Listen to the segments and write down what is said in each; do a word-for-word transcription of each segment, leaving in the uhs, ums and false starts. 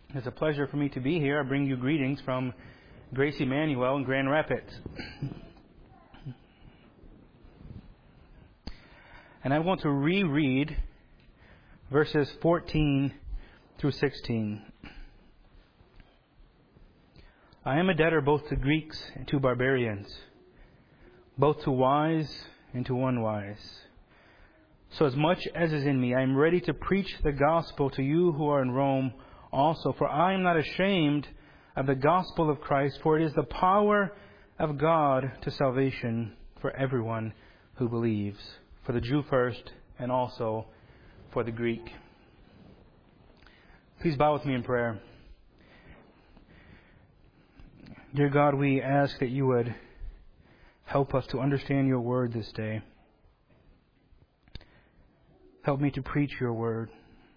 It's a pleasure for me to be here. I bring you greetings from Grace Emmanuel in Grand Rapids. And I want to reread verses fourteen through sixteen. I am a debtor both to Greeks and to barbarians, both to wise and to unwise. So as much as is in me, I am ready to preach the gospel to you who are in Rome also. For I am not ashamed of the gospel of Christ, for it is the power of God to salvation for everyone who believes, for the Jew first and also for the Greek. Please bow with me in prayer. Dear God, we ask that you would help us to understand your word this day. Help me to preach your word.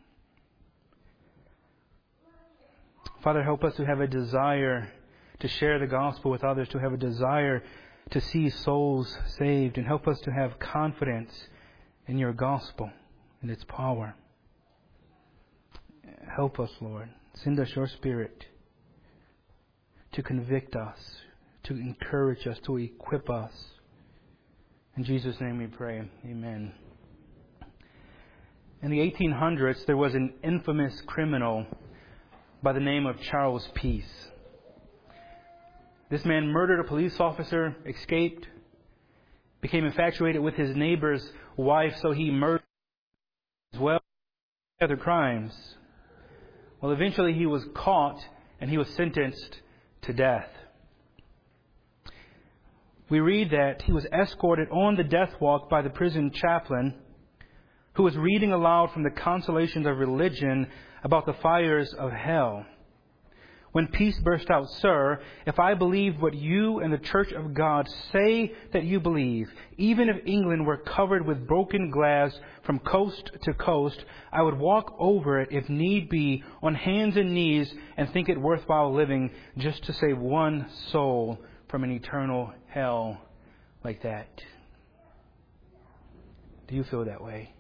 Father, help us to have a desire to share the gospel with others, to have a desire to see souls saved, and help us to have confidence in your gospel and its power. Help us, Lord. Send us your Spirit to convict us, to encourage us, to equip us. In Jesus' name we pray. Amen. In the eighteen hundreds, there was an infamous criminal by the name of Charles Peace. This man murdered a police officer, escaped, became infatuated with his neighbor's wife, so he murdered as well as other crimes. Well, eventually he was caught and he was sentenced to death. We read that he was escorted on the death walk by the prison chaplain, who was reading aloud from the Consolations of Religion about the fires of hell. When Peace burst out, "Sir, if I believed what you and the Church of God say that you believe, even if England were covered with broken glass from coast to coast, I would walk over it if need be on hands and knees and think it worthwhile living just to save one soul from an eternal hell like that." Do you feel that way?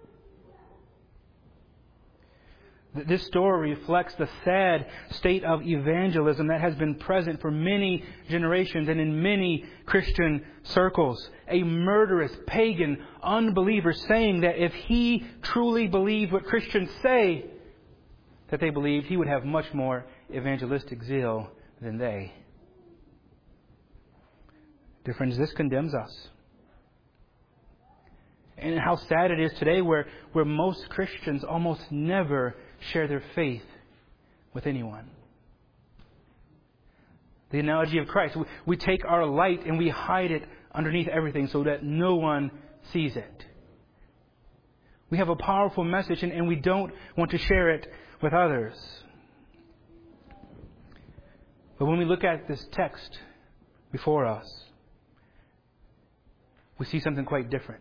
This story reflects the sad state of evangelism that has been present for many generations and in many Christian circles. A murderous, pagan unbeliever saying that if he truly believed what Christians say that they believed, he would have much more evangelistic zeal than they. Dear friends, this condemns us. And how sad it is today where, where most Christians almost never share their faith with anyone. The analogy of Christ. We, we take our light and we hide it underneath everything so that no one sees it. We have a powerful message and, and we don't want to share it with others. But when we look at this text before us, we see something quite different.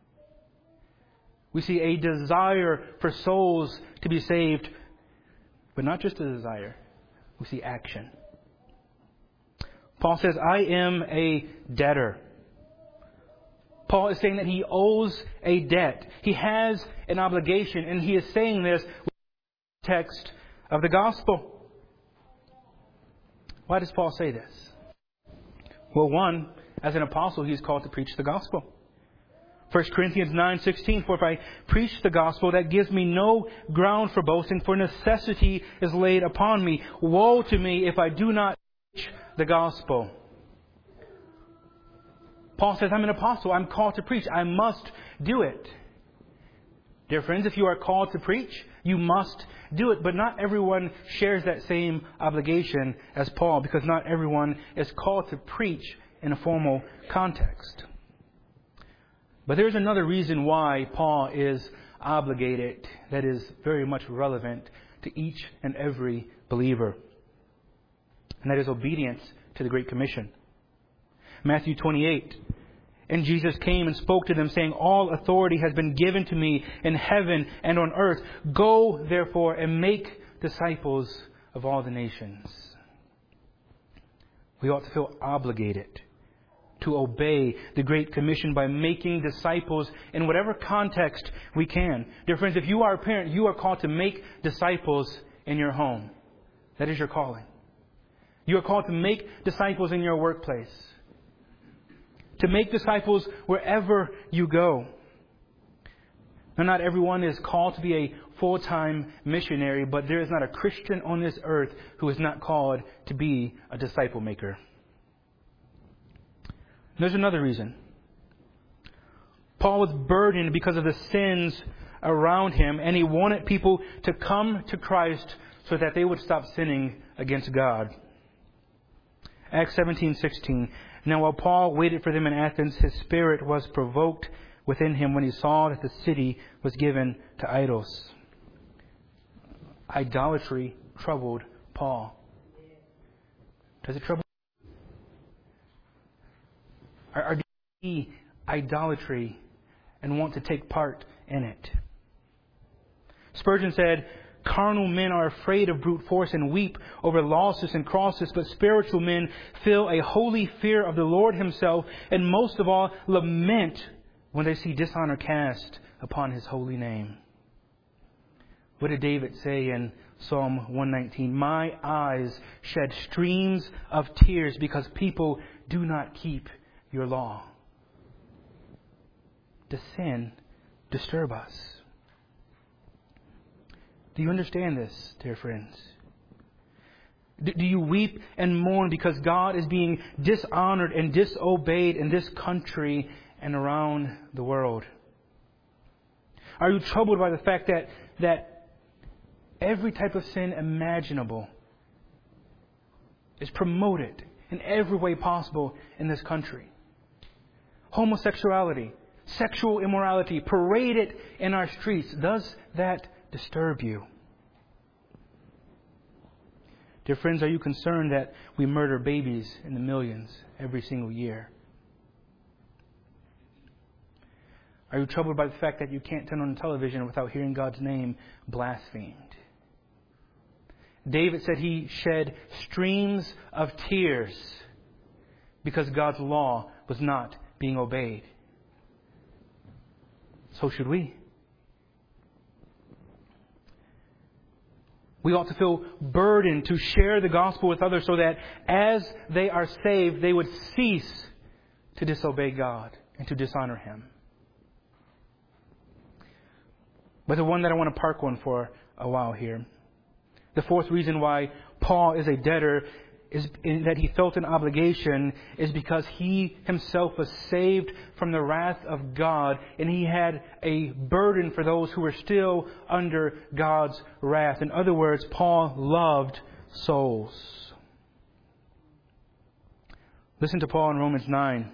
We see a desire for souls to be saved, but not just a desire. We see action. Paul says, I am a debtor. Paul is saying that he owes a debt. He has an obligation, and he is saying this with the text of the gospel. Why does Paul say this? Well, one, as an apostle, he is called to preach the gospel. First Corinthians nine sixteen, for if I preach the gospel, that gives me no ground for boasting, for necessity is laid upon me. Woe to me if I do not preach the gospel. Paul says, I'm an apostle. I'm called to preach. I must do it. Dear friends, if you are called to preach, you must do it. But not everyone shares that same obligation as Paul, because not everyone is called to preach in a formal context. But there's another reason why Paul is obligated that is very much relevant to each and every believer. And that is obedience to the Great Commission. Matthew twenty-eight. And Jesus came and spoke to them, saying, all authority has been given to me in heaven and on earth. Go, therefore, and make disciples of all the nations. We ought to feel obligated to obey the Great Commission by making disciples in whatever context we can. Dear friends, if you are a parent, you are called to make disciples in your home. That is your calling. You are called to make disciples in your workplace, to make disciples wherever you go. Now, not everyone is called to be a full-time missionary, but there is not a Christian on this earth who is not called to be a disciple maker. There's another reason. Paul was burdened because of the sins around him, and he wanted people to come to Christ so that they would stop sinning against God. Acts seventeen sixteen. Now while Paul waited for them in Athens, his spirit was provoked within him when he saw that the city was given to idols. Idolatry troubled Paul. Does it trouble you? Are, are you see idolatry and want to take part in it? Spurgeon said, carnal men are afraid of brute force and weep over losses and crosses, but spiritual men feel a holy fear of the Lord Himself, and most of all, lament when they see dishonor cast upon His holy name. What did David say in Psalm one nineteen? My eyes shed streams of tears because people do not keep your law. Does sin disturb us? Do you understand this, dear friends? Do you weep and mourn because God is being dishonored and disobeyed in this country and around the world? Are you troubled by the fact that, that every type of sin imaginable is promoted in every way possible in this country? Homosexuality, sexual immorality paraded in our streets. Does that disturb you? Dear friends, are you concerned that we murder babies in the millions every single year? Are you troubled by the fact that you can't turn on the television without hearing God's name blasphemed? David said he shed streams of tears because God's law was not being obeyed. So should we. We ought to feel burdened to share the gospel with others so that as they are saved, they would cease to disobey God and to dishonor Him. But the one that I want to park on for a while here, the fourth reason why Paul is a debtor is in that he felt an obligation is because he himself was saved from the wrath of God, and he had a burden for those who were still under God's wrath. In other words, Paul loved souls. Listen to Paul in Romans nine.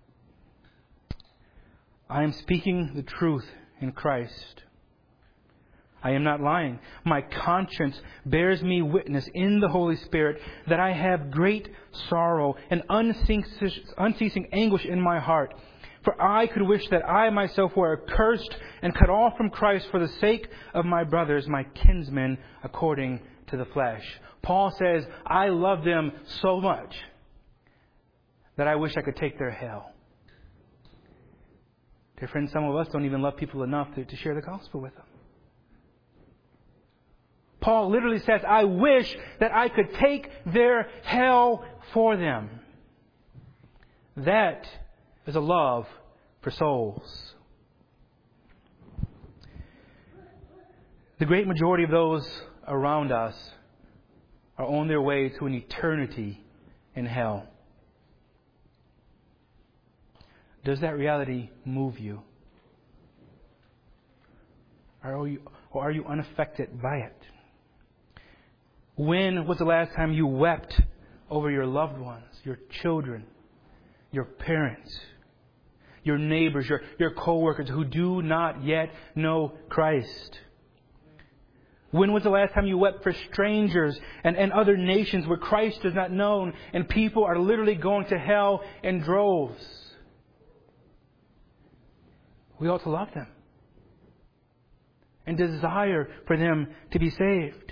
I am speaking the truth in Christ. I am not lying. My conscience bears me witness in the Holy Spirit that I have great sorrow and unceasing anguish in my heart. For I could wish that I myself were accursed and cut off from Christ for the sake of my brothers, my kinsmen, according to the flesh. Paul says, I love them so much that I wish I could take their hell. Dear friends, some of us don't even love people enough to, to share the gospel with them. Paul literally says, I wish that I could take their hell for them. That is a love for souls. The great majority of those around us are on their way to an eternity in hell. Does that reality move you? Or are you, or are you unaffected by it? When was the last time you wept over your loved ones, your children, your parents, your neighbors, your, your co-workers who do not yet know Christ? When was the last time you wept for strangers and, and other nations where Christ is not known and people are literally going to hell in droves? We ought to love them and desire for them to be saved.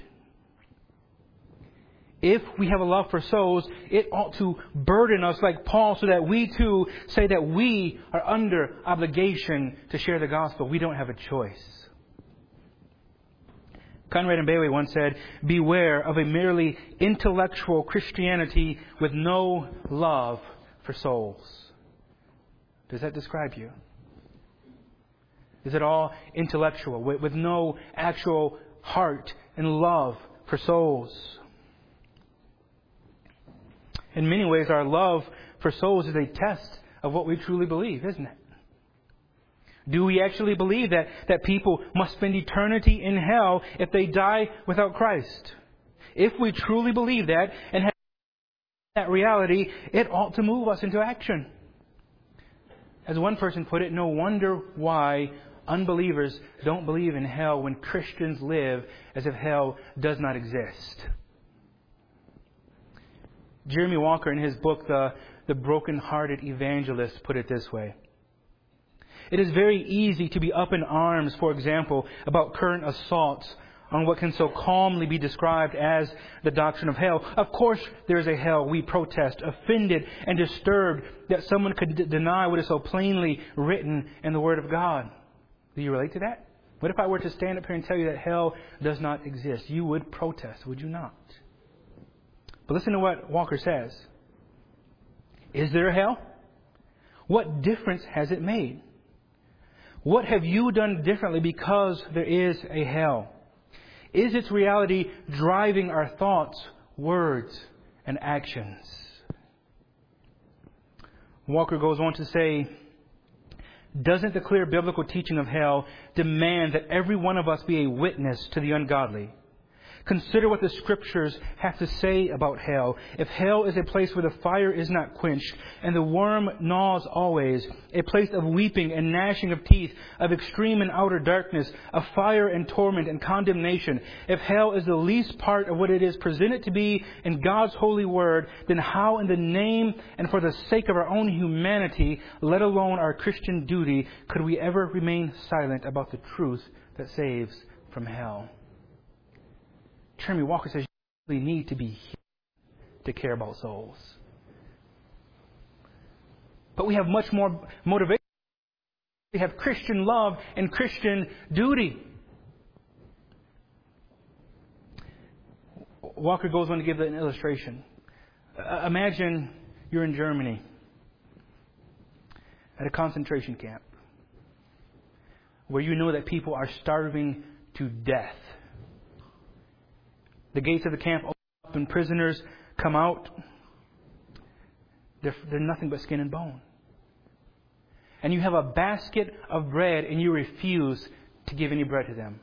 If we have a love for souls, it ought to burden us like Paul so that we too say that we are under obligation to share the gospel. We don't have a choice. Conrad and Bailey once said, "Beware of a merely intellectual Christianity with no love for souls." Does that describe you? Is it all intellectual, with, with no actual heart and love for souls? In many ways, our love for souls is a test of what we truly believe, isn't it? Do we actually believe that, that people must spend eternity in hell if they die without Christ? If we truly believe that and have that reality, it ought to move us into action. As one person put it, no wonder why unbelievers don't believe in hell when Christians live as if hell does not exist. Jeremy Walker, in his book, The, the Broken-Hearted Evangelist, put it this way. It is very easy to be up in arms, for example, about current assaults on what can so calmly be described as the doctrine of hell. Of course there is a hell. We protest, offended and disturbed that someone could d- deny what is so plainly written in the Word of God. Do you relate to that? What if I were to stand up here and tell you that hell does not exist? You would protest, would you not? But listen to what Walker says. Is there a hell? What difference has it made? What have you done differently because there is a hell? Is its reality driving our thoughts, words, and actions? Walker goes on to say, doesn't the clear biblical teaching of hell demand that every one of us be a witness to the ungodly? Consider what the Scriptures have to say about hell. If hell is a place where the fire is not quenched and the worm gnaws always, a place of weeping and gnashing of teeth, of extreme and outer darkness, of fire and torment and condemnation, if hell is the least part of what it is presented to be in God's holy word, then how in the name and for the sake of our own humanity, let alone our Christian duty, could we ever remain silent about the truth that saves from hell? Jeremy Walker says you really need to be here to care about souls. But we have much more motivation. We have Christian love and Christian duty. Walker goes on to give an illustration. Uh, imagine you're in Germany at a concentration camp where you know that people are starving to death. The gates of the camp open up and prisoners come out. They're, they're nothing but skin and bone. And you have a basket of bread and you refuse to give any bread to them.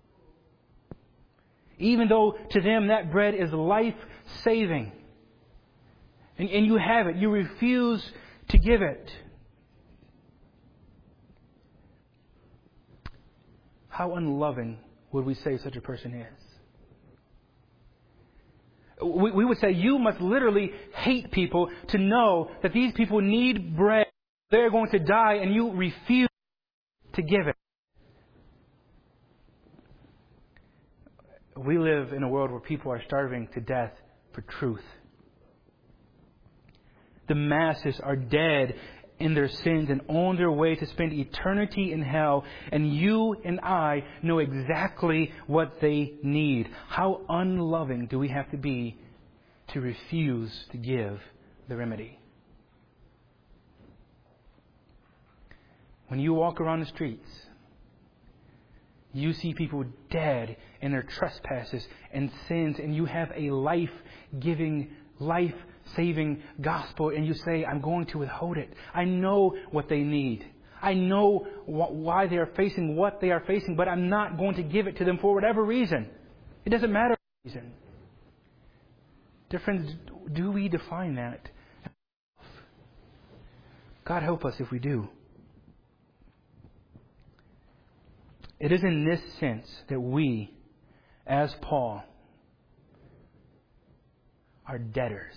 Even though to them that bread is life-saving. And, and you have it. You refuse to give it. How unloving would we say such a person is? We, we would say you must literally hate people to know that these people need bread. They're going to die and you refuse to give it. We live in a world where people are starving to death for truth. The masses are dead in their sins and on their way to spend eternity in hell. And you and I know exactly what they need. How unloving do we have to be to refuse to give the remedy? When you walk around the streets, you see people dead in their trespasses and sins, and you have a life-giving, life-saving gospel, and you say, I'm going to withhold it. I know what they need. I know wh- why they are facing what they are facing, but I'm not going to give it to them for whatever reason. It doesn't matter what reason. Dear friends, do we define that? God help us if we do. It is in this sense that we, as Paul, are debtors.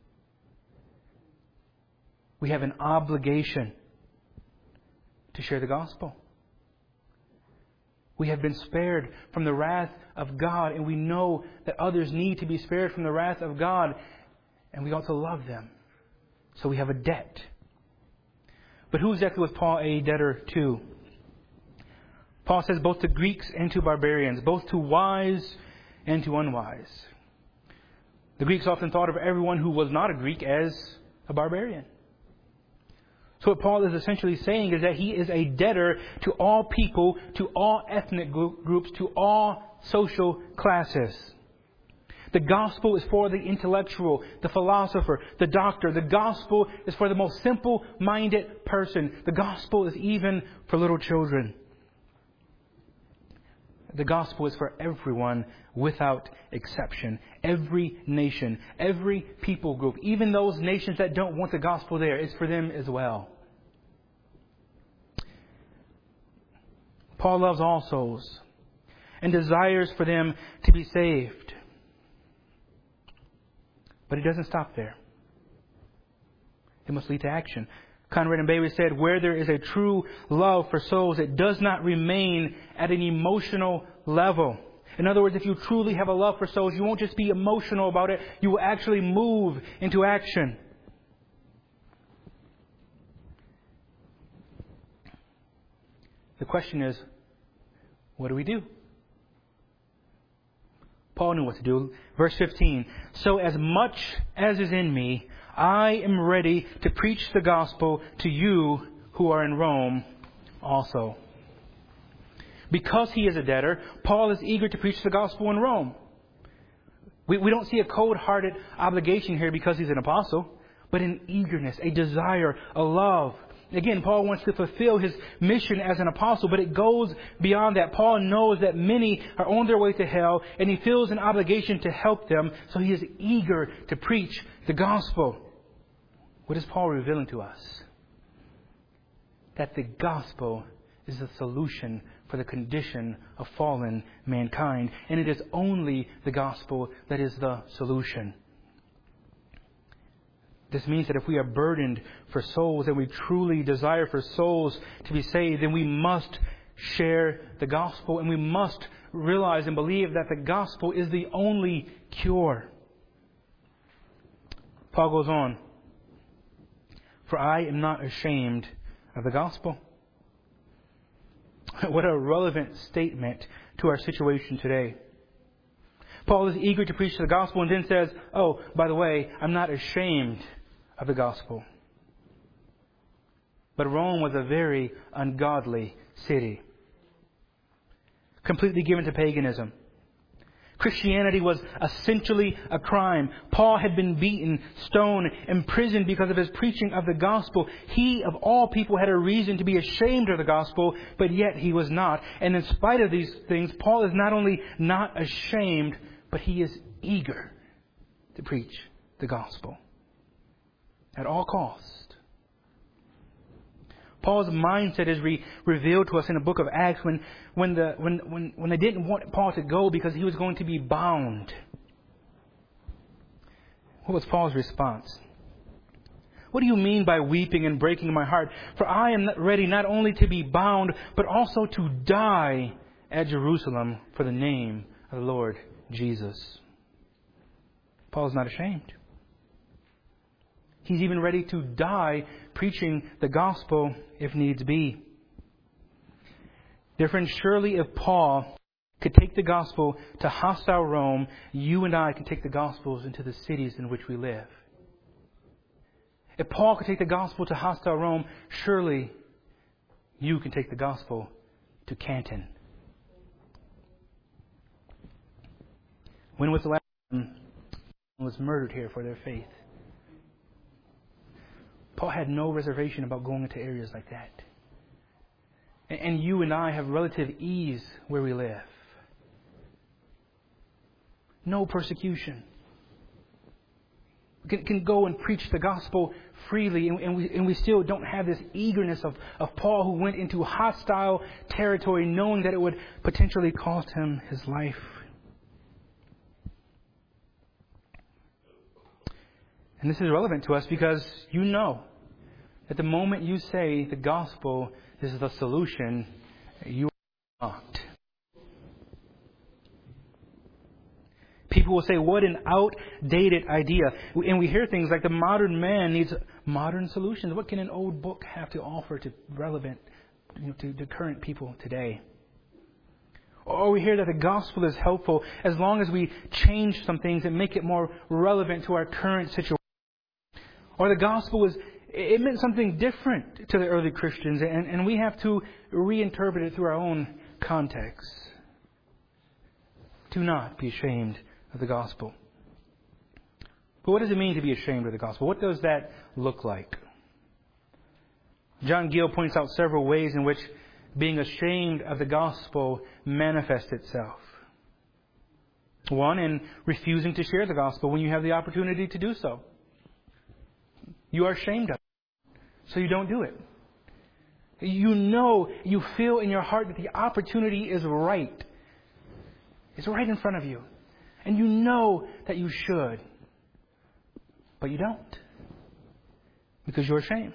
We have an obligation to share the gospel. We have been spared from the wrath of God, and we know that others need to be spared from the wrath of God, and we ought to love them. So we have a debt. But who exactly was Paul a debtor to? Paul says both to Greeks and to barbarians, both to wise and to unwise. The Greeks often thought of everyone who was not a Greek as a barbarian. So what Paul is essentially saying is that he is a debtor to all people, to all ethnic groups, to all social classes. The gospel is for the intellectual, the philosopher, the doctor. The gospel is for the most simple-minded person. The gospel is even for little children. The gospel is for everyone without exception. Every nation, every people group, even those nations that don't want the gospel there, is for them as well. Paul loves all souls and desires for them to be saved. But he doesn't stop there. It must lead to action. Conrad and Bailey said, where there is a true love for souls, it does not remain at an emotional level. In other words, if you truly have a love for souls, you won't just be emotional about it. You will actually move into action. The question is, what do we do? Paul knew what to do. Verse fifteen, so as much as is in me, I am ready to preach the gospel to you who are in Rome also. Because he is a debtor, Paul is eager to preach the gospel in Rome. We, we don't see a cold-hearted obligation here because he's an apostle, but an eagerness, a desire, a love. Again, Paul wants to fulfill his mission as an apostle, but it goes beyond that. Paul knows that many are on their way to hell, and he feels an obligation to help them, so he is eager to preach the gospel. What is Paul revealing to us? That the gospel is the solution for the condition of fallen mankind, and it is only the gospel that is the solution. This means that if we are burdened for souls and we truly desire for souls to be saved, then we must share the gospel, and we must realize and believe that the gospel is the only cure. Paul goes on, for I am not ashamed of the gospel. What a relevant statement to our situation today. Paul is eager to preach the gospel and then says, oh, by the way, I'm not ashamed of the gospel. But Rome was a very ungodly city, completely given to paganism. Christianity was essentially a crime. Paul had been beaten, stoned, imprisoned because of his preaching of the gospel. He, of all people, had a reason to be ashamed of the gospel, but yet he was not. And in spite of these things, Paul is not only not ashamed, but he is eager to preach the gospel at all costs. Paul's mindset is re- revealed to us in the book of Acts when, when, the, when, when, when they didn't want Paul to go because he was going to be bound. What was Paul's response? What do you mean by weeping and breaking my heart? For I am ready not only to be bound, but also to die at Jerusalem for the name of the Lord Jesus. Paul is not ashamed. He's even ready to die preaching the gospel if needs be. Dear friends, surely if Paul could take the gospel to hostile Rome, you and I can take the gospels into the cities in which we live. If Paul could take the gospel to hostile Rome, surely you can take the gospel to Canton. When was the last time someone was murdered here for their faith? Paul had no reservation about going into areas like that. And you and I have relative ease where we live. No persecution. We can, can go and preach the gospel freely, and, and, we, and we still don't have this eagerness of, of Paul, who went into hostile territory knowing that it would potentially cost him his life. And this is relevant to us because you know that the moment you say the gospel is the solution, you are mocked. People will say, what an outdated idea. And we hear things like the modern man needs modern solutions. What can an old book have to offer to relevant, you know, to, to current people today? Or we hear that the gospel is helpful as long as we change some things and make it more relevant to our current situation. Or the gospel is, it meant something different to the early Christians, and, and we have to reinterpret it through our own context. Do not be ashamed of the gospel. But what does it mean to be ashamed of the gospel? What does that look like? John Gill points out several ways in which being ashamed of the gospel manifests itself. One, in refusing to share the gospel when you have the opportunity to do so. You are ashamed of it, so you don't do it. You know, you feel in your heart that the opportunity is right. It's right in front of you. And you know that you should. But you don't. Because you're ashamed.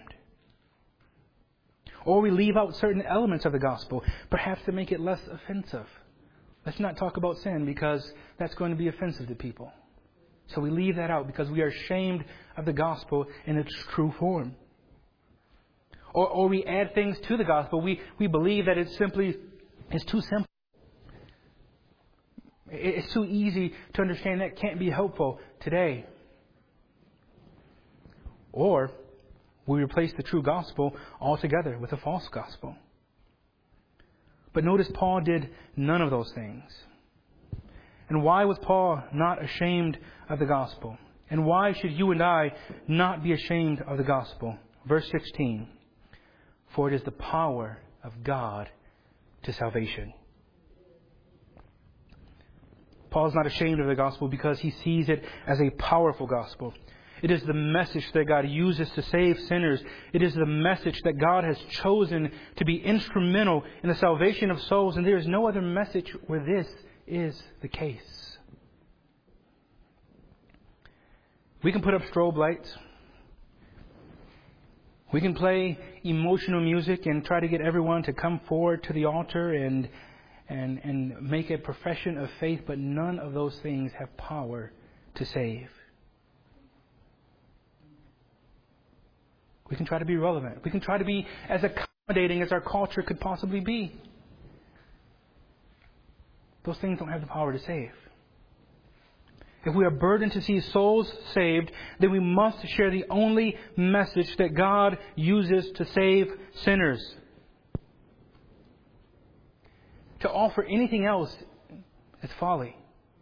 Or we leave out certain elements of the gospel, perhaps to make it less offensive. Let's not talk about sin because that's going to be offensive to people. So we leave that out because we are ashamed of the gospel in its true form. Or, or we add things to the gospel. We, we believe that it simply is too simple. It's too easy to understand. That can't be helpful today. Or we replace the true gospel altogether with a false gospel. But notice Paul did none of those things. And why was Paul not ashamed of the gospel? And why should you and I not be ashamed of the gospel? Verse sixteen. For it is the power of God to salvation. Paul is not ashamed of the gospel because he sees it as a powerful gospel. It is the message that God uses to save sinners. It is the message that God has chosen to be instrumental in the salvation of souls. And there is no other message where this is the case. We can put up strobe lights. We can play emotional music and try to get everyone to come forward to the altar and and and make a profession of faith, but none of those things have power to save. We can try to be relevant. We can try to be as accommodating as our culture could possibly be. Those things don't have the power to save. If we are burdened to see souls saved, then we must share the only message that God uses to save sinners. To offer anything else is folly.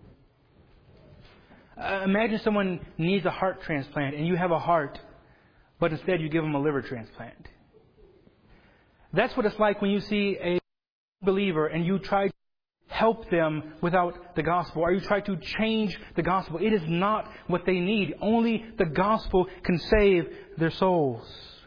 Uh, imagine someone needs a heart transplant and you have a heart, but instead you give them a liver transplant. That's what it's like when you see a believer and you try to help them without the gospel, or you try to change the gospel. It is not what they need. Only the gospel can save their souls.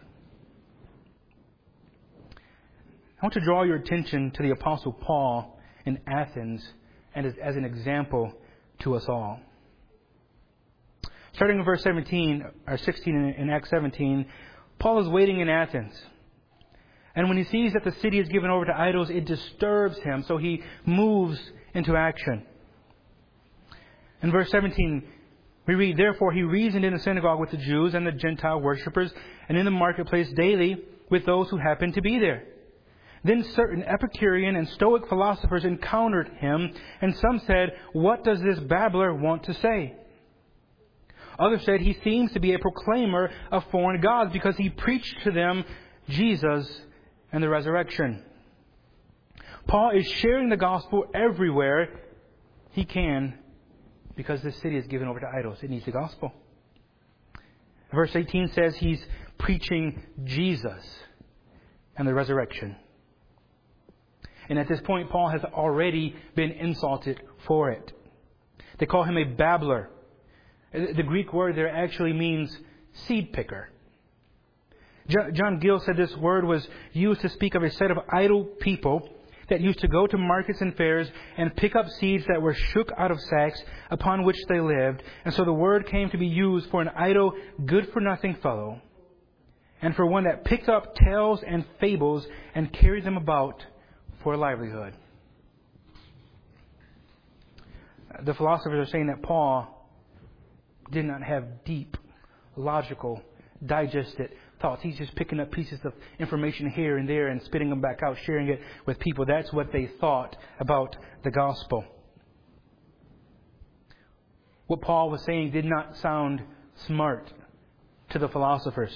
I want to draw your attention to the Apostle Paul in Athens and as, as an example to us all. Starting in verse seventeen or sixteen in, in Acts seventeen, Paul is waiting in Athens. And when he sees that the city is given over to idols, it disturbs him. So he moves into action. In verse seventeen, we read, Therefore he reasoned in the synagogue with the Jews and the Gentile worshippers, and in the marketplace daily with those who happened to be there. Then certain Epicurean and Stoic philosophers encountered him, and some said, What does this babbler want to say? Others said, He seems to be a proclaimer of foreign gods, because he preached to them Jesus and the resurrection. Paul is sharing the gospel everywhere he can, because this city is given over to idols. It needs the gospel. Verse eighteen says he's preaching Jesus and the resurrection. And at this point, Paul has already been insulted for it. They call him a babbler. The Greek word there actually means seed picker. John Gill said this word was used to speak of a set of idle people that used to go to markets and fairs and pick up seeds that were shook out of sacks upon which they lived. And so the word came to be used for an idle, good-for-nothing fellow, and for one that picked up tales and fables and carried them about for a livelihood. The philosophers are saying that Paul did not have deep, logical, digested, thoughts. He's just picking up pieces of information here and there and spitting them back out, sharing it with people. That's what they thought about the gospel. What Paul was saying did not sound smart to the philosophers.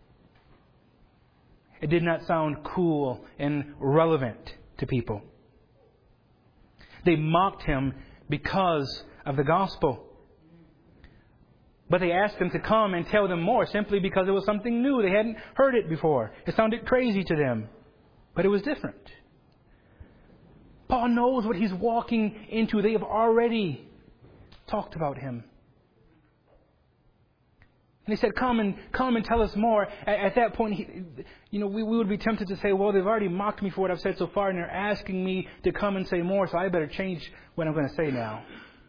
It did not sound cool and relevant to people. They mocked him because of the gospel. But they asked him to come and tell them more simply because it was something new. They hadn't heard it before. It sounded crazy to them. But it was different. Paul knows what he's walking into. They have already talked about him. And they said, come and come and tell us more. At, at that point, he, you know, we, we would be tempted to say, well, they've already mocked me for what I've said so far, and they're asking me to come and say more, so I better change what I'm going to say now.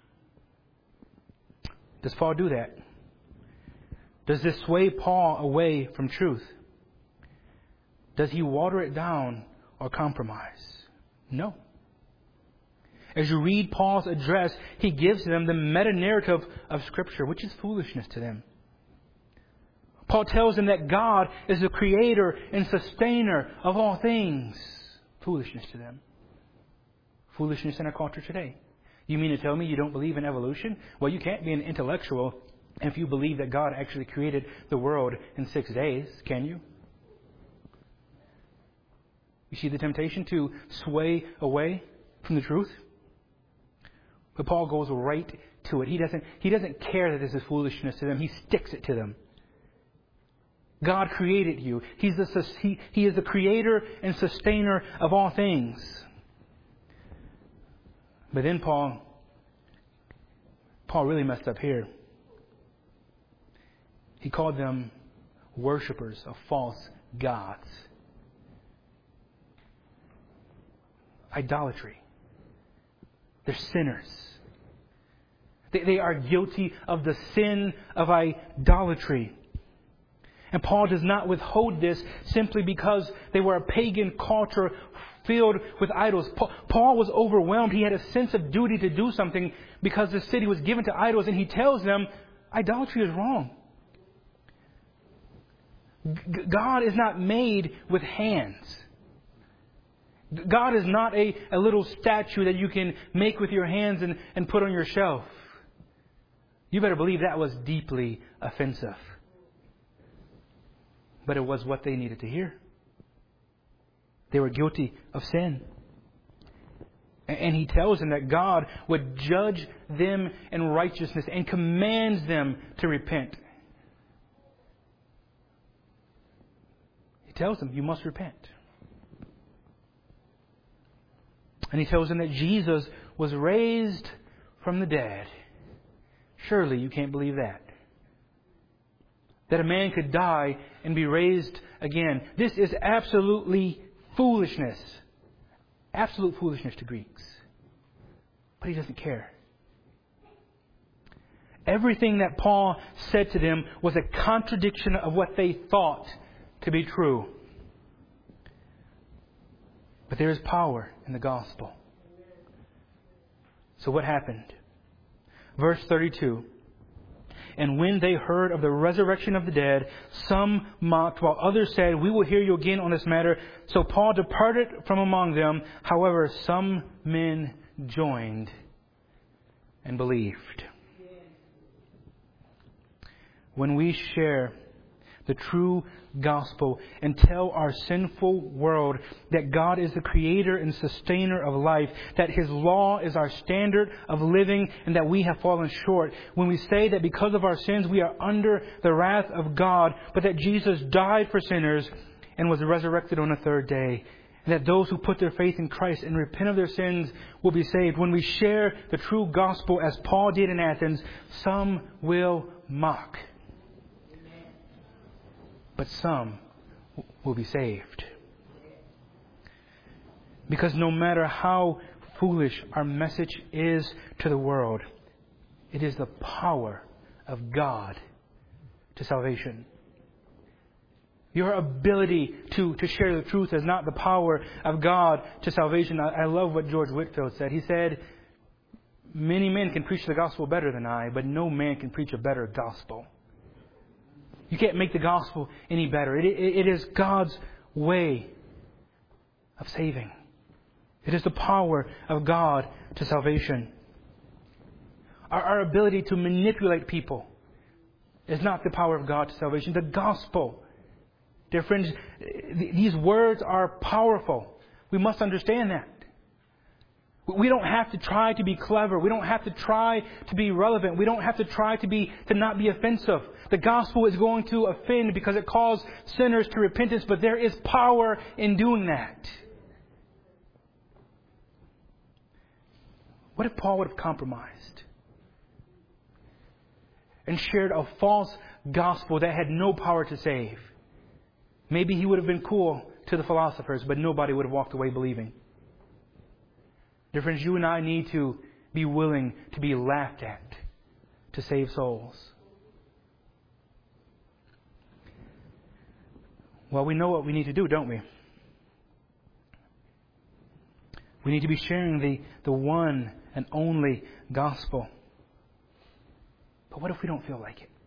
Does Paul do that? Does this sway Paul away from truth? Does he water it down or compromise? No. As you read Paul's address, he gives them the meta-narrative of Scripture, which is foolishness to them. Paul tells them that God is the creator and sustainer of all things. Foolishness to them. Foolishness in our culture today. You mean to tell me you don't believe in evolution? Well, you can't be an intellectual if you believe that God actually created the world in six days, can you? You see the temptation to sway away from the truth? But Paul goes right to it. He doesn't, he doesn't care that this is foolishness to them. He sticks it to them. God created you. He's the, he, he is the creator and sustainer of all things. But then Paul, Paul really messed up here. He called them worshipers of false gods. Idolatry. They're sinners. They, they are guilty of the sin of idolatry. And Paul does not withhold this simply because they were a pagan culture filled with idols. Paul was overwhelmed. He had a sense of duty to do something because the city was given to idols. And he tells them, idolatry is wrong. G- God is not made with hands. God is not a, a little statue that you can make with your hands and, and put on your shelf. You better believe that was deeply offensive. But it was what they needed to hear. They were guilty of sin. And he tells them that God would judge them in righteousness and commands them to repent. He tells them, you must repent. And he tells them that Jesus was raised from the dead. Surely you can't believe that. That a man could die and be raised again. This is absolutely foolishness. Absolute foolishness to Greeks. But he doesn't care. Everything that Paul said to them was a contradiction of what they thought to be true. But there is power in the gospel. So what happened? Verse thirty-two. And when they heard of the resurrection of the dead, some mocked, while others said, we will hear you again on this matter. So Paul departed from among them. However, some men joined and believed. When we share the true gospel and tell our sinful world that God is the creator and sustainer of life, that His law is our standard of living, and that we have fallen short. When we say that because of our sins we are under the wrath of God, but that Jesus died for sinners and was resurrected on the third day, and that those who put their faith in Christ and repent of their sins will be saved. When we share the true gospel as Paul did in Athens, some will mock. But some will be saved. Because no matter how foolish our message is to the world, it is the power of God to salvation. Your ability to, to share the truth is not the power of God to salvation. I, I love what George Whitefield said. He said, many men can preach the gospel better than I, but no man can preach a better gospel. You can't make the gospel any better. It, it, it is God's way of saving. It is the power of God to salvation. Our, our ability to manipulate people is not the power of God to salvation. The gospel. Dear friends, th- these words are powerful. We must understand that. We don't have to try to be clever. We don't have to try to be relevant. We don't have to try to be to not be offensive. The gospel is going to offend because it calls sinners to repentance, but there is power in doing that. What if Paul would have compromised and shared a false gospel that had no power to save? Maybe he would have been cool to the philosophers, but nobody would have walked away believing. Dear friends, you and I need to be willing to be laughed at to save souls. Well, we know what we need to do, don't we? We need to be sharing the, the one and only gospel. But what if we don't feel like it?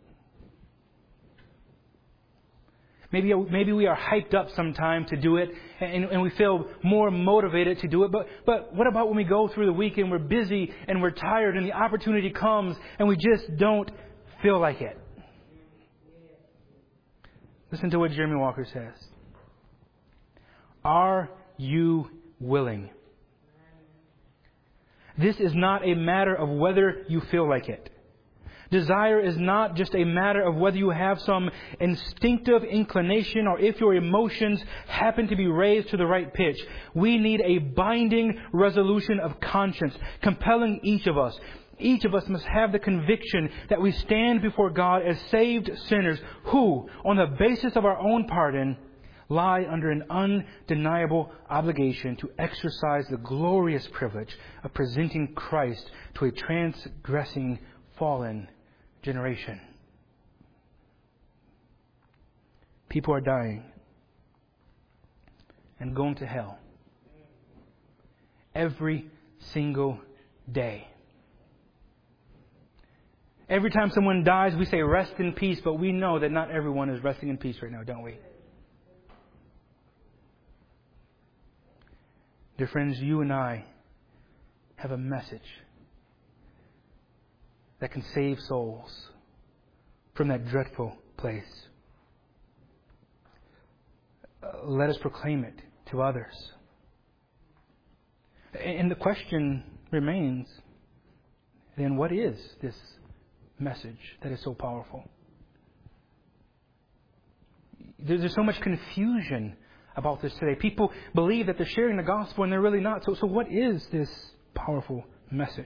Maybe, maybe we are hyped up sometime to do it, and, and we feel more motivated to do it. But, but what about when we go through the week and we're busy and we're tired and the opportunity comes and we just don't feel like it? Listen to what Jeremy Walker says. Are you willing? This is not a matter of whether you feel like it. Desire is not just a matter of whether you have some instinctive inclination or if your emotions happen to be raised to the right pitch. We need a binding resolution of conscience, compelling each of us. Each of us must have the conviction that we stand before God as saved sinners who, on the basis of our own pardon, lie under an undeniable obligation to exercise the glorious privilege of presenting Christ to a transgressing, fallen generation. People are dying and going to hell every single day. Every time someone dies, we say rest in peace, but we know that not everyone is resting in peace right now, don't we? Dear friends, you and I have a message that can save souls from that dreadful place. Uh, let us proclaim it to others. And the question remains, then what is this message that is so powerful? There's so much confusion about this today. People believe that they're sharing the gospel and they're really not. So, so what is this powerful message?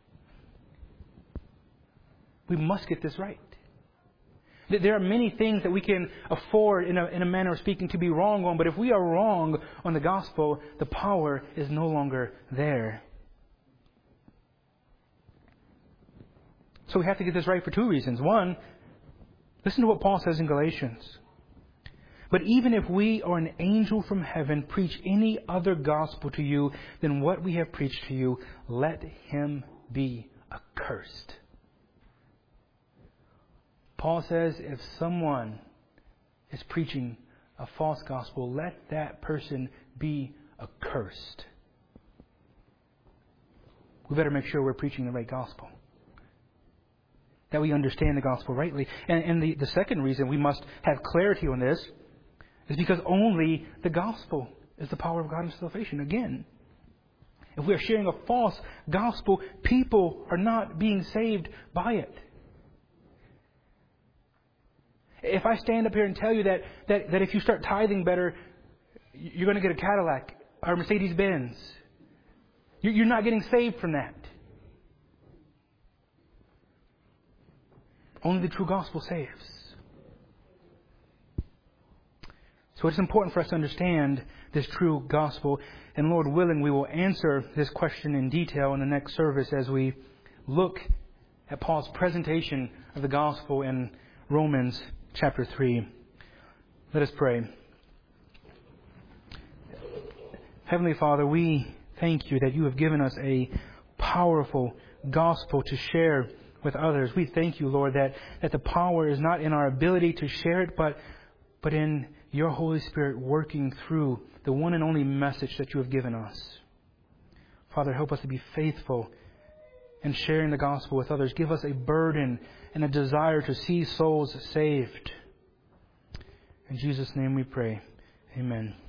We must get this right. There are many things that we can afford, in a, in a manner of speaking, to be wrong on. But if we are wrong on the gospel, the power is no longer there. So we have to get this right for two reasons. One, listen to what Paul says in Galatians. But even if we or an angel from heaven preach any other gospel to you than what we have preached to you, let him be accursed. Paul says if someone is preaching a false gospel, let that person be accursed. We better make sure we're preaching the right gospel, that we understand the gospel rightly. And, and the, the second reason we must have clarity on this is because only the gospel is the power of God in salvation. Again, if we are sharing a false gospel, people are not being saved by it. If I stand up here and tell you that, that, that if you start tithing better, you're going to get a Cadillac or a Mercedes-Benz, you're not getting saved from that. Only the true gospel saves. So it's important for us to understand this true gospel. And Lord willing, we will answer this question in detail in the next service as we look at Paul's presentation of the gospel in Romans chapter three. Let us pray. Heavenly Father, we thank you that you have given us a powerful gospel to share with others. We thank you, Lord, that, that the power is not in our ability to share it, but, but in your Holy Spirit working through the one and only message that you have given us. Father, help us to be faithful in sharing the gospel with others. Give us a burden and a desire to see souls saved. In Jesus' name we pray. Amen.